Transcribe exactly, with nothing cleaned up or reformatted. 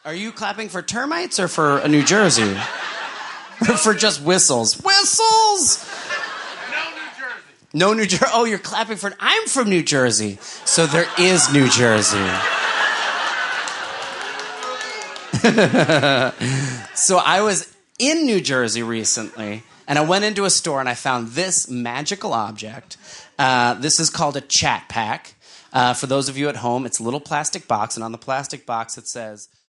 Are you clapping for termites or for a New Jersey? Or for just whistles? Whistles! No New Jersey. No New Jersey. Oh, you're clapping for... I'm from New Jersey. So there is New Jersey. So I was in New Jersey recently, and I went into a store and I found this magical object. Uh, this is called a Chat Pack. Uh, for those of you at home, it's a little plastic box, and on the plastic box it says...